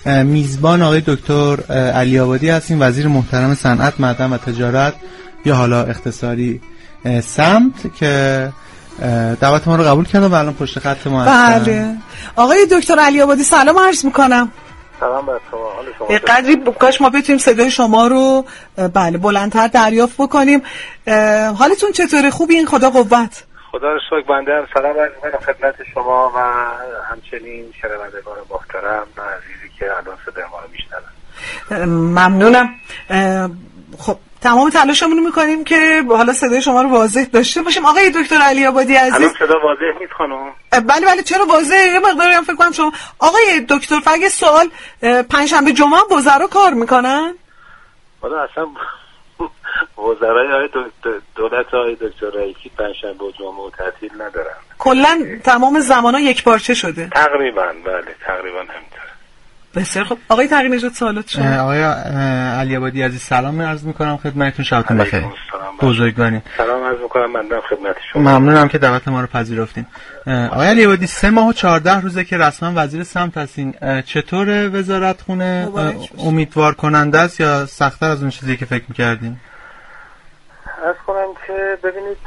میزبان آقای دکتر علی آبادی هستیم، وزیر محترم صنعت، معدن و تجارت یا حالا اختصاری سمت، که دعوت ما رو قبول کردن و الان پشت خط ما هستن. بله آقای دکتر علی آبادی سلام عرض میکنم. سلام بر شما. حال شما قدری کاش ما بتونیم صدای شما رو بله بلندتر دریافت بکنیم. حالتون چطوره؟ خوبین؟ خدا قوت. خدا رو شکر. بنده هم سلام عرض میکنم خدمت شما و همچنین شنوندگان محترم و عزیزی که الان صدای ما رو میشنون. ممنونم. خب تمام تلاشمون رو میکنیم که حالا صدای شما رو واضح داشته باشیم. آقای دکتر علی آبادی عزیز، الان صدا واضح نیست خانم؟ بله چرا واضحه؟ یه مقداری هم فکر کنم شما آقای دکتر فقط سوال، پنجشنبه جمعه هم وزرا کار میکنن؟ والا اصلا وزرای های دولت های دکتر رئیسی پنجشنبه و جمعه تعطیل ندارن. کلا تمام زمانا یک پارچه شده تقریبا. بله تقریبا همینطوره. بسیار خب آقای تقی نژاد سوالات شما. آقای علی آبادی عزیز سلام عرض میکنم خدمتتون. شبتون بخیر. بزرگوارین. سلام عرض میکنم. من خدمت شما. ممنونم که دعوت ما رو پذیرفتین. آقای علی آبادی 3 ماه و 14 روزه که رسما وزیر سمت هستین. چطور وزارت خونه امیدوار کننده است یا سخت‌تر از اون چیزی که فکر می‌کردین؟ عرض کنم که ببینید،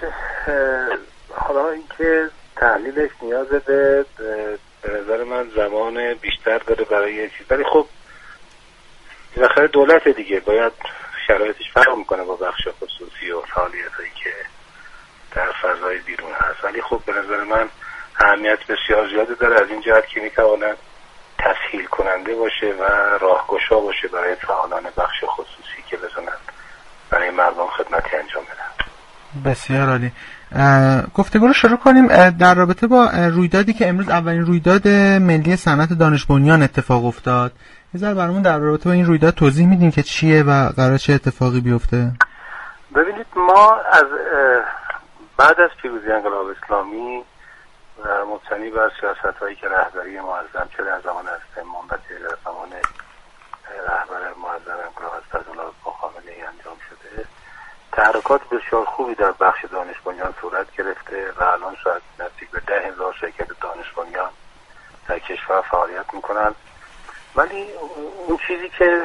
حالا اینکه تحلیلش نیاز به نظر من زمان بیشتر داره برای یه چیز، ولی خب بالاخره دولت دیگه باید شرایطش فرق میکنه با بخش خصوصی و فعالیتایی که در فضای بیرون هست، ولی خب به نظر من اهمیت بسیار زیادی داره از این جهت که میتواند تسهیل کننده باشه و راهگشا باشه برای فعالان بخش خصوصی که بتونن برای مردم خدمتی انجام بدن. بسیار عالی. گفتگو رو شروع کنیم در رابطه با رویدادی که امروز اولین رویداد ملی صنعت دانش بنیان اتفاق افتاد. یه ذره برامون در رابطه با این رویداد توضیح میدین که چیه و قراره چه اتفاقی بیفته؟ ببینید، ما از بعد از پیروزی انقلاب اسلامی و مبتنی بر سیاست‌هایی که رهبری معظم چه در زمان حضرت امام و چه در زمان رهبر معظم انقلاب حضرت الله خامنه‌ای انجام شده، تحرکات بسیار خوبی در بخش دانش بنیان صورت گرفته و الان شاید نزدیک به 10,000 شرکت دانش بنیان در کشور فعالیت میکنن. ولی اون چیزی که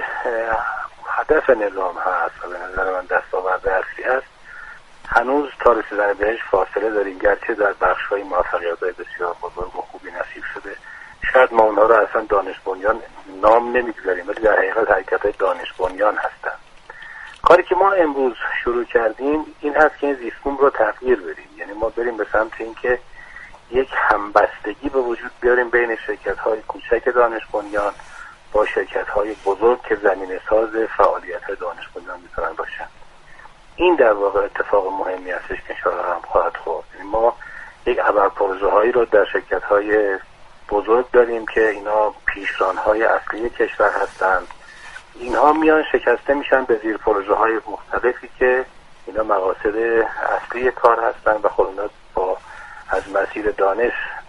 هدف نظام هست و به نظر من دستاورد اصلی است، هنوز تا رسیدن بهش فاصله داریم، گرچه در بخش‌های موفقیت‌های بسیار بزرگ و خوبی نصیب شده. شاید ما اونها رو اصلا دانش بنیان نام نمیگذاریم، ولی در حقیقت حرکت‌های دانش بنیان هستن. کاری که ما امروز شروع کردیم این هست که این زیستبوم رو تغییر بدیم، یعنی ما بریم به سمت اینکه یک همبستگی به وجود بیاریم بین شرکت‌های کوچک دانش بنیان با شرکت‌های بزرگ که زمینه ساز فعالیت‌های دانش بنیان میتونن باشن. این در واقع اتفاق مهمی هستش که انشاءالله هم خواهد خورد. یعنی ما یک ابرپروژه‌هایی رو در شرکت‌های بزرگ داریم که اینا پیشران‌های اصلی کشور هستند. اینها میان شکسته میشن به زیر پروژه‌های مختلفی که اینا مقاصد اصلی کار هستن و خب اینا با از مسیر دانش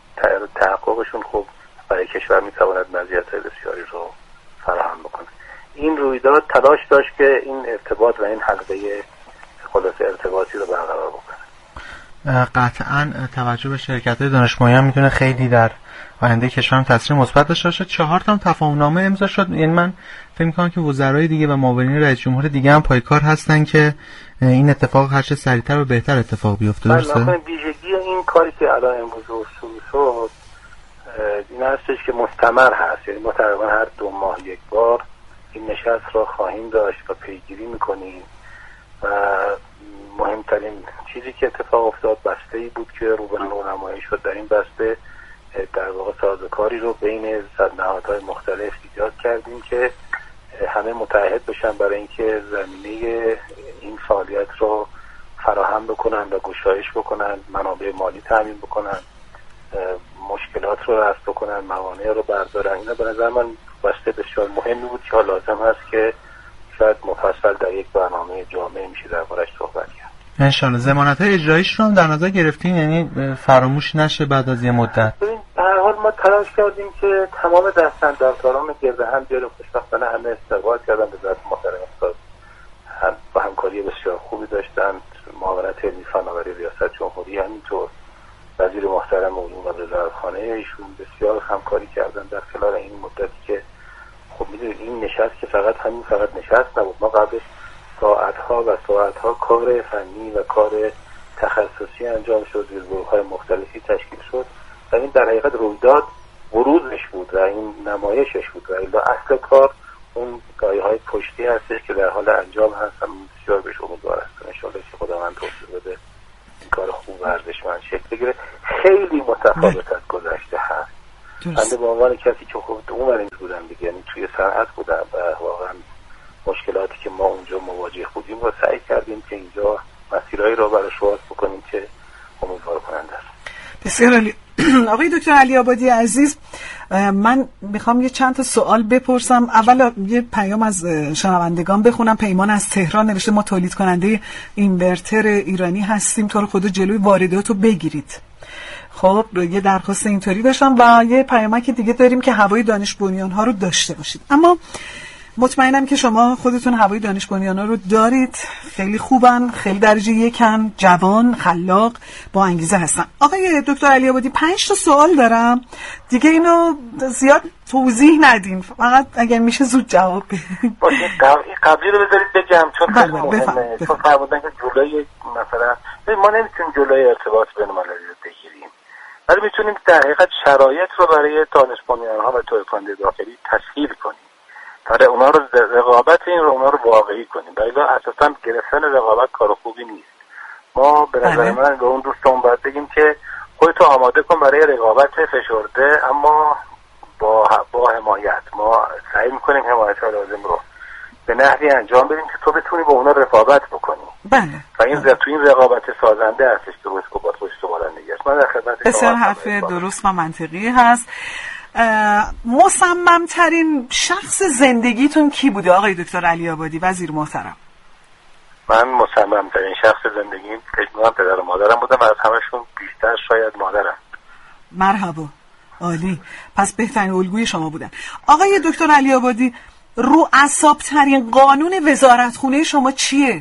تحققشون خوب برای کشور میتواند مزیت‌های بسیاری رو فراهم بکنه. این رویداد تلاش داشت که این ارتباط و این حلقه خلاصه ارتباطی رو برقرار بکنه. قطعاً توجه به شرکت‌های دانش بنیان میتونه خیلی در آینده کشور تاثیر مثبت داشته باشه. 4 تا تفاهم‌نامه امضا شد. یعنی من فکر می‌کنم که وزرای دیگه و معاونین رئیس جمهور دیگه هم پایکار هستن که این اتفاق هر چه سریعتر و بهتر اتفاق بیفته. درسته؟ مثلا ویژگی این کاری که الان امروز شروع شد این هستش که مستمر هست، یعنی ما تقریبا هر 2 ماه یک بار این نشست را خواهیم داشت و پیگیری می‌کنیم و مهمترین چیزی که اتفاق افتاد بسته‌ای بود که رو به نمایش شد. در این بسته در واقع سازوکاری رو بین نهادهای مختلف ایجاد کردیم که همه متحد بشن برای اینکه زمینه این فعالیت رو فراهم بکنن و گشایش بکنن، منابع مالی تامین بکنن، مشکلات رو رفع بکنن، موانع رو بردارن. اینا به نظر من بسته بسیار مهمی بود که لازم هست که شاید مفصل در یک برنامه جامع میشه دربارش صحبت کرد. انشالله ضمانت‌های اجراییش رو هم در نظر گرفتین، یعنی فراموش نشه بعد از یه مدت. ببین به هر حال ما تلاش کردیم که تمام دستاندارکاران گرد هم بیاریم. خوشبختانه همه استقبال کردن، به ذات محترم استاد هم با همکاری بسیار خوبی داشتند. معاونت علمی فناوری ریاست جمهوری همینطور، وزیر محترم علوم و وزارتخانه ایشون بسیار همکاری کردن در خلال این مدتی که خب این نشست که فقط نشست نبود، ما قبلش ساعتها کار فنی و کار تخصصی انجام شد، گروه‌های مختلفی تشکیل شد و این در حقیقت رویداد بروزش بود و این نمایشش بود و الا اصل کار اون گایه‌های پشتی هستش که در حال انجام هستم. بسیار بهش امیدوار هستم ان شاءالله که خدا من توفیق بده این کار خوب و ارزشمند شکل بگیره. خیلی متفاوت از گذشته هست. من به عنوان کسی که خب اون بودم دیگه، یعنی توی صنعت بودم و واقعا مشکلاتی که ما اونجا مواجه بودیم و سعی کردیم که اینجا مسیرهایی رو براش باز بکنیم که امیدوار کننده است. بسیار عالی. آقای دکتر علی آبادی عزیز، من میخوام یه چند تا سوال بپرسم. اول یه پیام از شنوندگان بخونم. پیمان از تهران نوشته ما تولید کننده اینورتر ایرانی هستیم، تو رو خدا جلوی واردات رو بگیرید. خب یه درخواست اینطوری داشتم و یه پیامک دیگه داریم که هوای دانش بنیان ها رو داشته باشید. اما مطمئنم که شما خودتون هوای دانش بنیان ها رو دارید، خیلی خوبن، خیلی درجه یکن، جوان، خلاق، با انگیزه هستن. آقای دکتر علی آبادی 5 تا سوال دارم دیگه، اینو زیاد توضیح ندین، فقط اگر میشه زود جواب بدین. باشه قبلی رو بذارید بگم چون خیلی مهمه. چون فرمودن که جلوی مثلا ما نمیتونیم جلوی ارتباط بین‌المللی رو بگیریم، ولی میتونیم در حقیقت شرایط رو برای دانش بنیان‌ها و تولید کننده داخلی تسهیل کنیم. برای اونا رو رقابت این رو اونا رو واقعی کنیم. ولی اساسا گرفتن رقابت کار خوبی نیست. ما به نظر من به اون دوستان باید بگیم که خودتو آماده کن برای رقابت فشرده اما با حمایت. ما سعی میکنیم حمایت‌های لازم رو به نحوی انجام بدیم که تو بتونی با اونا رقابت بکنی. بله. و این تو این رقابت سازنده هستش که روش با خودش تو بالندگی است. من در خدمت شما. بسیار حرف درست و منطقی هست. مصمم ترین شخص زندگیتون کی بوده آقای دکتر علی آبادی وزیر محترم؟ من مصمم ترین شخص زندگیم فکر پدر و مادرم بودم و از همشون بیشتر شاید مادرم. مرحبا، عالی. پس بهترین الگوی شما بودن. آقای دکتر علی آبادی، رو اعصاب ترین قانون وزارتخونه شما چیه؟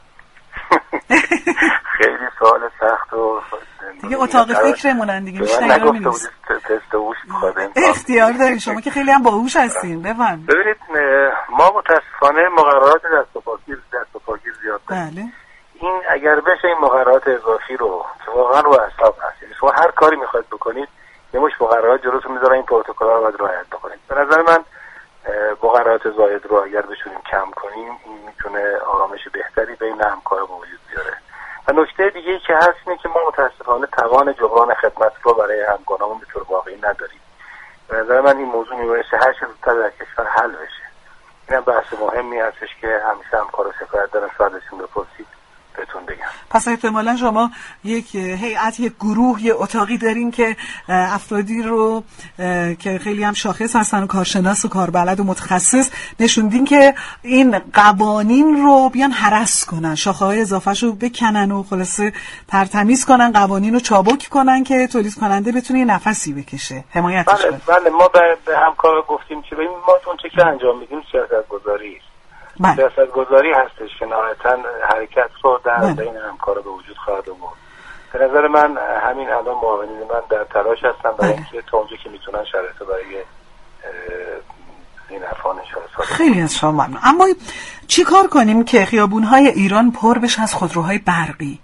خیلی سوال سخت و دیگه اتاق فکرمونن دیگه بیشتر اینا رو می‌نویسید. اختیار دارین شما که خیلی هم باهوش هستین. بفرمایید. ببینید ما متاسفانه مقررات دست و پاگیر زیاد داریم. بله. این اگر بشه این مقررات اضافی رو که واقعا رو اعصاب هستید، شما هر کاری می‌خواید بکنید یه مش مقررات جلوتون میذارن، این پروتکل‌ها رو باید رعایت بکنید. به نظر من مقررات زاید رو اگر بتونیم کم کنیم این میتونه آرامش بهتری بین همکارا به وجود بیاره. و نکته دیگه‌ای که هست اینه که ما متاسفانه توان جبران خدمت رو برای همکارامون به طور واقعی نداریم. به نظر من این موضوع میبایسته هر چه زودتر در کشور حل بشه. اینم بحث مهمی هستش که همیشه همکارا شکایت دارن، شاید ازشون بپرسید بهتون بگم. پس احتمالا شما یک هیئت، یک گروه، یک اتاقی دارین که افرادی رو که خیلی هم شاخص هستن و کارشناس و کاربلد و متخصص نشوندین که این قوانین رو بیان هرس کنن، شاخه‌های اضافه‌ش رو بکنن و خلاصه ترتمیز کنن، قوانین رو چابک کنن که تولید کننده بتونه نفسی بکشه، حمایتش کنه. بله ما به همکارا گفتیم که ببین ما اون چه که انجام میدیم سیاست‌گذاری سیاست‌گذاری هستش که نهایتاً حرکت رو در بین همکارا به وجود خواهد آورد. به نظر من همین الان معاونین من در تلاش هستن برای اینکه تا اونجا که میتونن شرایط برای این افغان شاهد. خیلی از شما ممنون. اما چی کار کنیم که خیابون‌های ایران پر بشه از خودروهای برقی؟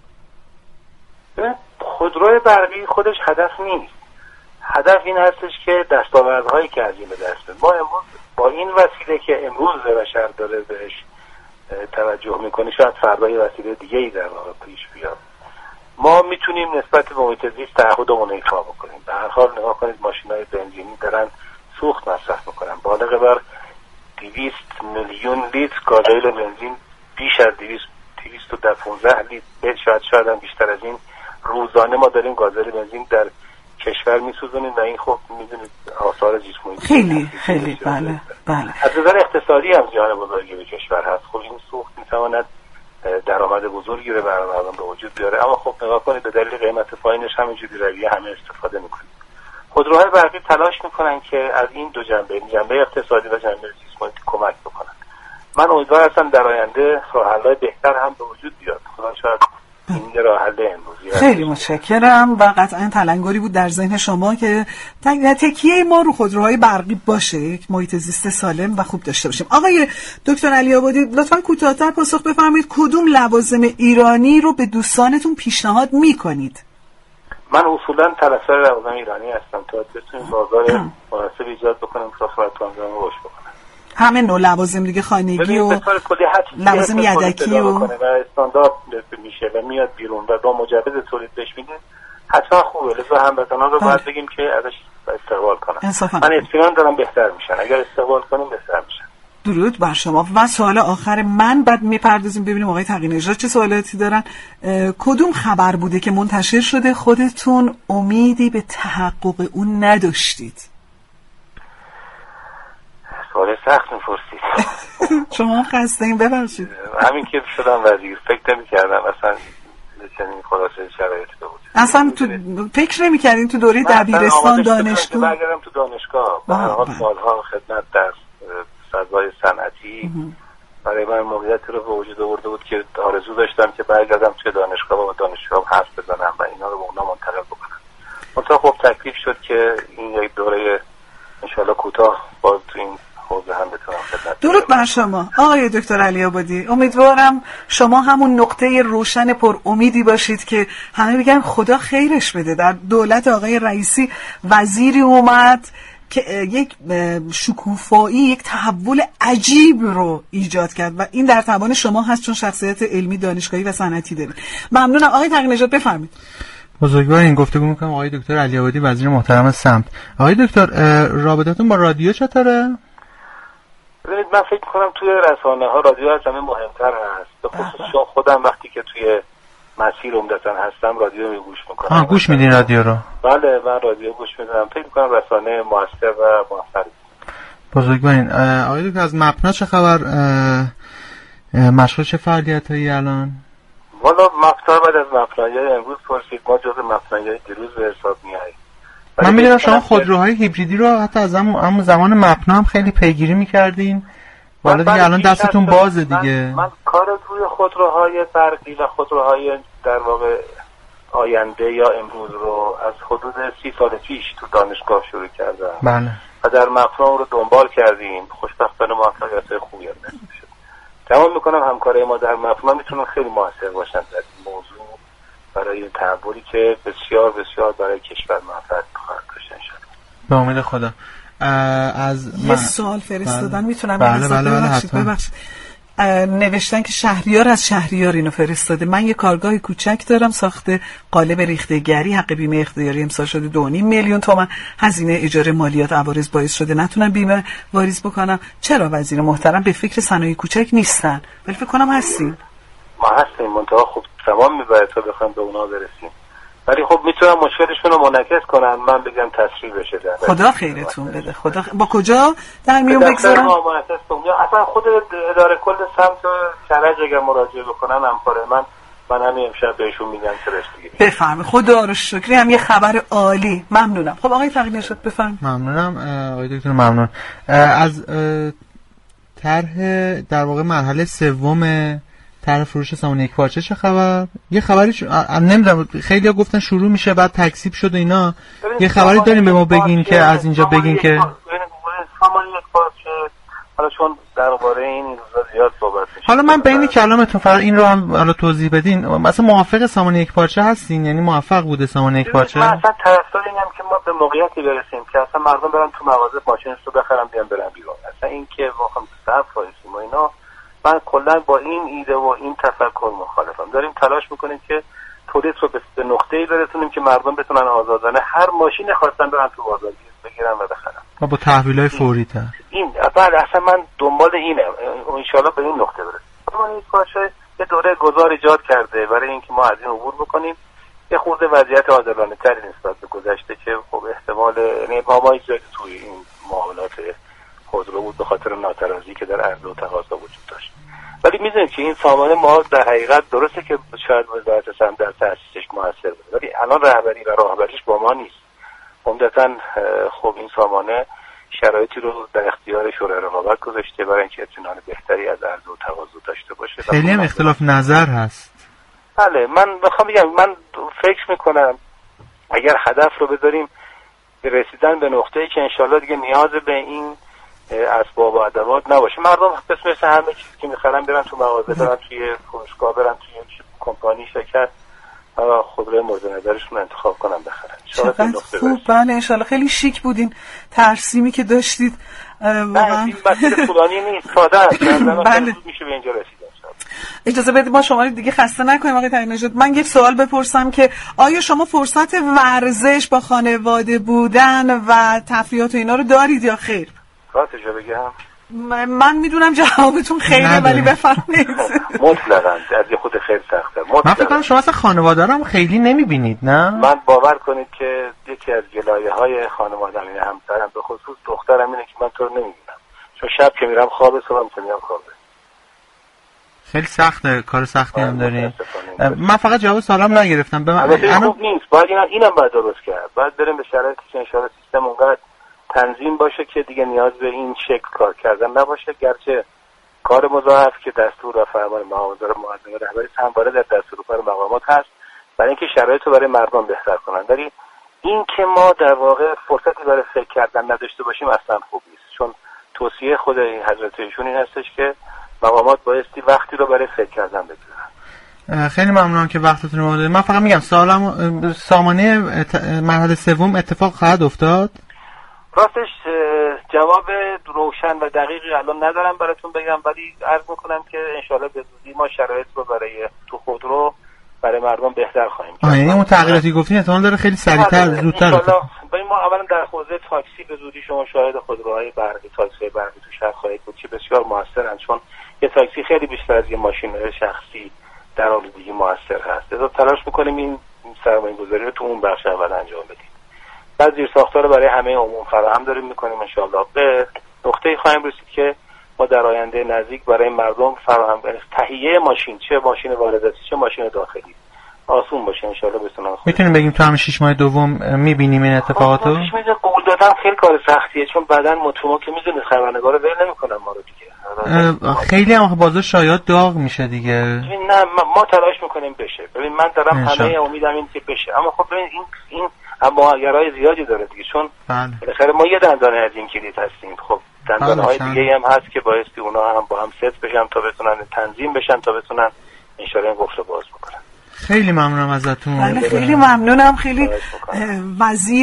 خودروی برقی خودش هدف نیست. هدف این هستش که دستاوردهایی که از این به دست ما امروز با این وسیله که امروز بشر داره بهش توجه میکنه شاید فردا یه وسیله دیگه‌ای در واقع پیش بیاد. ما میتونیم نسبت به محیط زیست تعهدمون رو ایفا بکنیم. به هر حال نگاه کنید ماشین‌های بنزینی دارن سوخت مصرف میکنن. بالغ بر 200 میلیون لیتر گازوئیل بنزین، بیش از 215 لیتر شاید هم بیشتر از این روزانه ما داریم گازوئیل بنزین در کشور میسوزونیم و این خب میدونید آثار زیست محیطی خیلی بله. از نظر اقتصادی هم زیان بزرگی به کشور هست. خب این سوخت میتواند درآمد بزرگی رو برای مردم به وجود بیاره، اما خب نگاه کنید به دلیل قیمت پایینش همینجوری رویه همه استفاده میکنیم. خودروهای برقی تلاش میکنن که از این دو جنبه اقتصادی و جنبه زیست محیطی کمک بکنن. من امیدوار هستم در آینده راه حل‌های بهتر هم به وجود بیاد. خدا شاید این راه حل امروزی خیلی متشکرم و قطعا تلنگری بود در ذهن شما که تکیه ما رو خودروهای برقی باشه، یک محیط زیست سالم و خوب داشته باشیم. آقای دکتر علی آبادی لطفاً کوتاه‌تر پاسخ بفرمایید، کدوم لوازم ایرانی رو به دوستانتون پیشنهاد میکنید؟ من اصولا طرفدار لوازم ایرانی هستم تا بتونیم بازار مناسب ایجاد بکنیم که خدمتتون روش بکنم. همه نوع لوازم دیگه، خانگی و لوازم یدکی و استاندارد میشه و میاد بیرون و با مجوز تولید بهش میدن، حتما خوبه. لذا هموطنان رو باید بگیم که ازش استقبال کنن. من اطمینان دارم بهتر میشن، اگر استقبال کنیم بهتر میشن. درود بر شما. و سوال آخر من، بعد میپردازیم ببینیم آقای تقی‌نژاد چه سوالاتی دارن. کدوم خبر بوده که منتشر شده خودتون امیدی به تحقق اون نداشتید؟ سوال سخت میپرسید. شما خسته این ببخشید. همین که شدم وزیر فکر نمی‌کردم اصلا چنین خلاصه شرایطی بود. اصلا تو فکر نمی‌کردین تو دوره دبیرستان دانشگاه؟ برگردم تو دانشگاه. به هر حال سال‌ها خدمت در فضای صنعتی برای من موقعیتی رو به وجود آورده بود که آرزو داشتم که برگردم توی دانشگاه و با دانشجوام حرف بزنم و اینا رو به اونا منتقل بکنم. منتها خب تکلیف شد که این یک دوره انشالله کوتاه باز تو این حوزه هم بتونم خدمت. درود بر شما آقای دکتر علی آبادی. امیدوارم شما همون نقطه روشن پر امیدی باشید که همه بگن خدا خیرش بده. در دولت آقای رئیسی وزیری اومد که یک شکوفایی، یک تحول عجیب رو ایجاد کرد و این در توان شما هست چون شخصیت علمی دانشگاهی و صنعتی دارید. ممنونم. آقای تقی‌نژاد بفرمایید. بزرگوار این گفتگو میکنم آقای دکتر علی آبادی وزیر محترم سمت. آقای دکتر رابطتون با رادیو چطوره؟ ببینید من فکر میکنم توی رسانه‌ها رادیو از همه مهمتر هست. به خصوص خودم وقتی که توی مسیر عمدتاً هستم رادیو رو گوش میکنم. گوش میدین رادیو رو؟ بله من رادیو گوش میدم. فکر میکنم رسانه موثر و موفقی. بزرگوارین. آقای دکتر از مپنا چه خبر؟ مشغول چه فعالیتایی الان؟ والا مپنا بعد از مپنای امروز پرسید، ما جز مپنای دیروز به حساب میاییم. من میدونم شما خودروهای هیبریدی رو حتی از همون زمان مپنا هم خیلی پیگیری میکردین. والا دیگه الان دستتون بازه دیگه. من کار روی خودروهای برقی و خودروهای در واقع آینده یا امروز رو از حدود 30 سال پیش تو دانشگاه شروع کردم. بله. و در مپنا رو دنبال کردیم. خوشبختانه موفقیت‌های خوبی هم نصیب شد. تمام میکنم همکارای ما در مپنا میتونن خیلی موثر باشن در این موضوع برای تحولی که بسیار بسیار برای کشور منفعت خواهد داشت انشاءالله. به امید خدا. از یه سوال فرستادن میتونم ببخشید. نوشتن که شهریار از شهریار اینو فرستاده. من یه کارگاه کوچک دارم ساخته قالب ریخته‌گری، حق بیمه اختیاری امسال شده 2.5 میلیون تومان، هزینه اجاره مالیات عوارض باعث شده نتونم بیمه واریز بکنم. چرا وزیر محترم به فکر صنایع کوچک نیستن؟ ولی فکر کنم هستین. ما هستیم منتها خب تمام میبره تا بخوام به اونا برسیم. ولی خب میتونم مشکلشون رو منعکس کنم، من بگم تسریع بشه در خدا خیرتون بده. خدا با کجا در میون بگذارم؟ اصلا خود اداره کل سمت کرج اگر مراجعه بکنن همکاره من همین امشب بهشون میگم که رشتگیری. بفرمایید. خدا رو شکر. هم یه خبر عالی. ممنونم. خب آقای تقی‌نژاد بفرمایید. ممنونم آقای دکتر. ممنون. از طرح در واقع مرحله سوم طرح فروش سامان یک پارچه چه خبر؟ یه خبری نمیدونم خیلی‌ها گفتن شروع میشه بعد تکذیب شد اینا. یه خبری داریم به ما بگین که از اینجا بگین که سامان یک پارچه حالا چون درباره این روزا زیاد صحبت میشه. حالا من بین کلامتون فقط این رو هم حالا توضیح بدین. مثلا موافق سامان یک پارچه هستین؟ یعنی موفق بوده سامان یک پارچه؟ من اصلا طرفدار اینم که ما به موقعیتی برسیم که اصلا مردم برن تو مغازه ماشینش رو بخرن بیان برن بیرون. اصلا این که واقعا صرف وایسیم و اینا، من کلا با این ایده و این تفکر مخالفم. داریم تلاش میکنیم که تولید رو به نقطه‌ای برسونیم که مردم بتونن آزادانه هر ماشینی خواستن برن تو بازار بگیرن و بخرن و با تحویل‌های فوری تر. این بعد اصلا من دنبال اینه ان شاءالله به این نقطه برسیم. ما این کارشه یه دوره گذار ایجاد کرده برای اینکه ما از این عبور بکنیم. یه خورده وضعیت عادلانه تری نسبت به گذشته که خب احتمال یعنی مامایی که توی این معاملات خودرو بود به خاطر ناترازی که در عرضه و تقاضا وجود داشت. ولی می‌دونید که این سامان ما در حقیقت درسته که شاید وزارت سمت در تأسیسش موثر بود، ولی الان رهبری و راهبریش با ما نیست. عمدتاً خب این سامانه شرایطی رو در اختیار شورای رقابت گذاشته برای اینکه اطمینان بهتری از عرضه و تقاضا داشته باشه. خیلی هم اختلاف نظر هست. بله، من بخوام بگم من فکر میکنم اگر هدف رو بذاریم به رسیدن به نقطه‌ای که انشالله دیگه نیاز به این اسباب و ادوات نباشه، مردم مثل همه چیزی که میخرن برن تو مغازه، برن توی فروشگاه، برن توی کمپانی، شرکت خودروی مورد نظرشون انتخاب کنن بخرن. چقدر خوب. بله انشالله. خیلی شیک بودین ترسیمی که داشتید واقعا. این مسئله طولانی نیست، ساده است. بله میشه به اینجا رسید. اجازه بدید ما شما رو دیگه خسته نکنیم آقای تقی‌نژاد. من یک سوال بپرسم که آیا شما فرصت ورزش با خانواده بودن و تفریحات و اینا رو دارید یا خیر؟ راستش رو بگم من میدونم جوابتون خیره ولی بفرمایید. مطلقاً از خود خیلی سخته. من فکر کنم شما اصلا خانواده رو هم خیلی نمیبینید. نه من باور کنید که یکی از گلایه‌های خانواده‌ام اینه، همسرم به خصوص دخترم اینه که من تو رو نمیبینم، چون شب که میرم خوابه، صبح میام خوابه. خیلی سخته، کار سختی هم دارین. من فقط جواب سوالم نگرفتم. به من خوب نیست، باید اینم باید درست کرد. باید بریم به شرایطی که انشاءالله سیستم اونقدر تنظیم باشه که دیگه نیاز به این شکل کار کردن نباشه، گرچه کار مضاعف که دستور و فرمان معاونت معظم رهبری همواره در دستور کار مقامات هست برای اینکه شرایط رو برای مردم بهتر کنن، ولی این که ما در واقع فرصتی برای فکر کردن نداشته باشیم اصلا خوب نیست، چون توصیه خود حضرت ایشون این هستش که مقامات بایستی وقتی رو برای فکر کردن بگذارن. خیلی ممنونم که وقتتون رو دادید. من فقط میگم سوالم سامانه مرحله سوم اتفاق خواهد افتاد؟ راستش جواب روشن و دقیقی الان ندارم براتون بگم، ولی عرض میکنم که انشالله به زودی ما شرایط رو برای تو خودرو برای مردم بهتر خواهیم کرد. یعنی اون تغییراتی گفتین احتمال داره خیلی سریعتر زودتر بشه. ما اولا در حوزه تاکسی به زودی شما شاهد خودروهای برقی، تاکسی برقی تو شهر خواهید بود که بسیار موثرن، چون یه تاکسی خیلی بیشتر از یه ماشین شخصی در آلودگی موثر هست. لذا تلاش میکنیم این سرمایه‌گذاری رو تو اون بخش اول انجام بدیم. بعد زیرساخت‌ها رو برای همه عموم فراهم داریم میکنیم. انشاءالله به نقطه‌ای خواهیم رسید که ما در آینده نزدیک برای مردم فراهم تهیه ماشین، چه ماشین وارداتی چه ماشین داخلی، آسون باشه انشاءالله بتونن. میتونیم بگیم تو همین 6 ماه دوم میبینیم این اتفاقاتو؟ 6 ماه قول دادن خیلی کار سختیه، چون بعدن مطمئن که میدونید خبرنگارا ول نمیکنن ما رو دیگه. خیلی هم بازار شایعات داغ میشه دیگه. نه ما تلاش میکنیم بشه. ببین من دارم همه امیدم این که بشه، اما خب ببین این اما اگرای زیادی داره دیگه، چون بالاخره ما یه دندانه از این کلید هستیم. خب دندانه‌های دیگه هم هست که بایستی اونا هم با هم ست بشن تا بتونن تنظیم بشن تا بتونن ان شاءالله این قفل باز بکنن. خیلی ممنونم ازتون. خیلی ممنونم. خیلی وزیر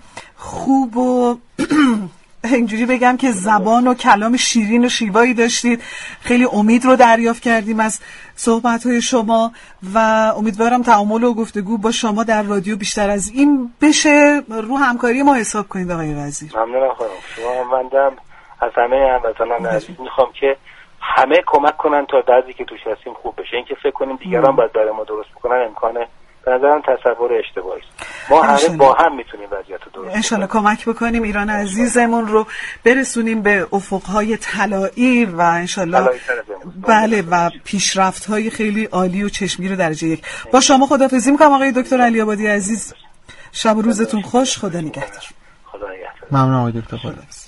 خوب و اینجوری بگم که زبان و کلام شیرین و شیوایی داشتید. خیلی امید رو دریافت کردیم از صحبت‌های شما و امیدوارم تعامل و گفتگو با شما در رادیو بیشتر از این بشه. رو همکاری ما حساب کنید آقای وزیر. ممنونم خانم. شما مندم از همه هموطنان عزیز میخوام که همه کمک کنن تا دردی که توش هستیم خوب بشه. اینکه فکر کنیم دیگران باید برای ما درست بکنن امکانه به نظرم تصور اشتباهی است. ما همه با هم میتونیم وضعیت رو درست کنیم. انشالله کمک بکنیم ایران عزیزمون رو برسونیم به افقهای طلایی و انشالله بله و پیشرفت‌های خیلی عالی و چشمگیر درجه یک. با شما خداحافظی می‌کنم آقای دکتر علی آبادی عزیز. شب و روزتون خوش. خدا نگهدار. خدا نگهدار. ممنون آقای دکتر. خدا